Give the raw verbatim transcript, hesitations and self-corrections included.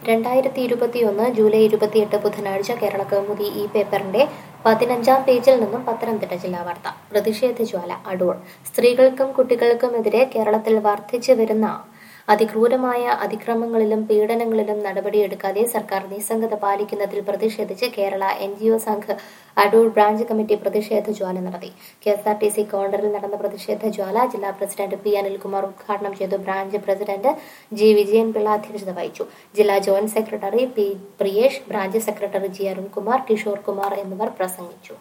രണ്ടായിരത്തി ഇരുപത്തിയൊന്ന് ജൂലൈ ഇരുപത്തിയെട്ട് ബുധനാഴ്ച കേരള കൗമുദി ഈ പേപ്പറിന്റെ പതിനഞ്ചാം പേജിൽ നിന്നും പത്തനംതിട്ട ജില്ലാ വാർത്ത. പ്രതിഷേധ ജ്വാല അടൂർ. സ്ത്രീകൾക്കും കുട്ടികൾക്കുമെതിരെ കേരളത്തിൽ വർദ്ധിച്ചു വരുന്ന അതിക്രൂരമായ അതിക്രമങ്ങളിലും പീഡനങ്ങളിലും നടപടിയെടുക്കാതെ സർക്കാർ നിസ്സംഗത പാലിക്കുന്നതിൽ പ്രതിഷേധിച്ച് Kerala N G O Sangh Adoor branch committee പ്രതിഷേധ ജ്വാല നടത്തി. K S R T C കൗണ്ടറിൽ നടന്ന പ്രതിഷേധ ജ്വാല ജില്ലാ പ്രസിഡന്റ് പി അനിൽകുമാർ ഉദ്ഘാടനം ചെയ്തു. ബ്രാഞ്ച് പ്രസിഡന്റ് ജി വിജയൻപിള്ള അധ്യക്ഷത വഹിച്ചു. ജില്ലാ joint secretary P Priyesh, branch secretary G Arunkumar, Kishore Kumar എന്നിവർ പ്രസംഗിച്ചു.